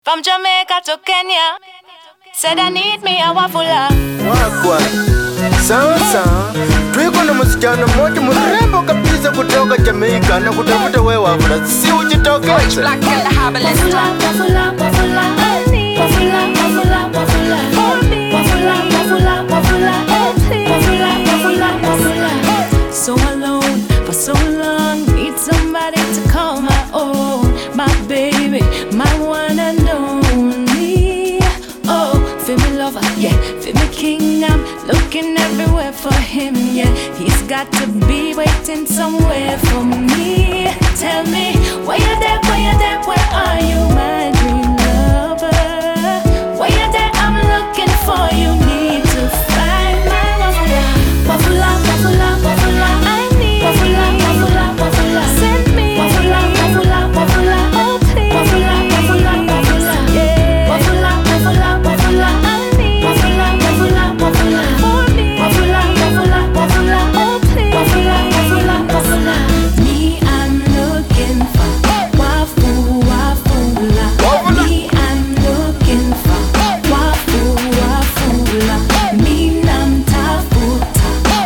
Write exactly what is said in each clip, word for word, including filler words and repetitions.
From Jamaica to Kenya, said I need me a wafula. Wakwa sasa tuko na msichana mmoja mrembo kabisa kutoka Jamaica na kutafuta wewe wafula, si ujitokeze. Black in the herbalist. Wafula, wafula, wafula, wafula, wafula, wafula, wafula, wafula, wafula, wafula, wafula. So alone for so long, need somebody to call my own, my baby, my one and only. Oh, feel me lover, yeah, feel me king. I'm looking everywhere for him, yeah. He's got to be waiting somewhere for me. Tell me, where you there, where you there, where are you, my dream lover? Where you there, I'm looking for you. Need to find my wafula, wafula, wafula, wafula. I need wafula, wafula, wafula. Send me wafula, wafula, wafula. Oh please, wafula, wafula, wafula. Yeah, wafula, wafula, wafula. I need wafula, wafula, wafula. For me, wafula, wafula, wafula. Oh please, wafula, wafula, wafula. Me, I'm looking for wafu, wafula. Me, I'm looking for wafu, wafula. Me, namtafuta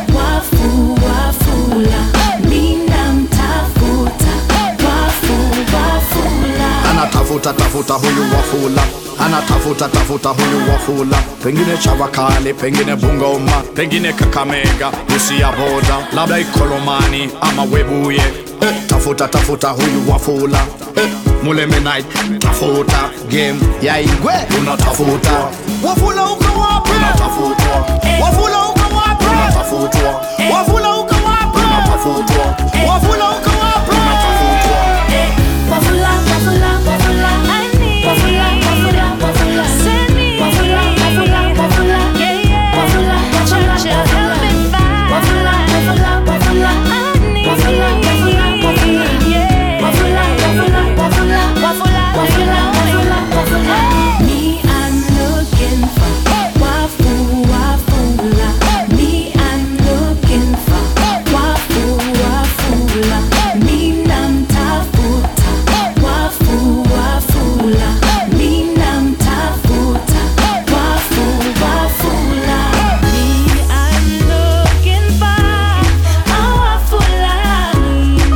wafu, wafula. Me, namtafuta wafu, wafula. Anatafuta tafuta huyu wafula, anatafuta tafuta huyu wafula. Pengine Chavakali, pengine Bungoma, pengine Kakamega, Busia boda, labda Ikolomani ama Webuye. Eh, tafuta tafuta huyu wafula. Eh, Muleme night, tafuta game ya Igwe. Unatafuta wafula uko wapi? Unatafutwa wafula uko wapi? Unatafutwa wafula uko wapi? Unatafutwa wafula uko wapi? Unatafutwa Wafula, wafula, wafula. I need wafula, wafula, wafula. Send me wafula, wafula, wafula. Yeah, yeah. Wafula, wafula, help me find wafula, wafula, wafula. I need wafula, wafula, wafula. Yeah, wafula, wafula, wafula. Wafula, wafula, wafula, wafula. Me, I'm looking for wafu, wafula. Me, I'm looking for wafu, wafula. Me, namtafuta wafu, wafula. Me, namtafuta wafu, wafula. Me, I'm looking for a wafula. Me,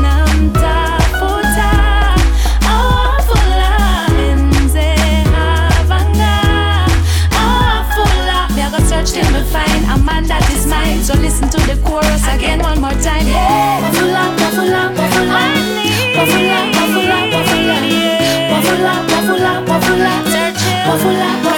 namtafuta a wafula. Nze havanga a wafula. Me, I go search till me find a man that is mine. So listen to the chorus again one more time. Wafula, wafula, wafula. Wafula, wafula, wafula. Wafula, wafula, wafula. Search it. Wafula,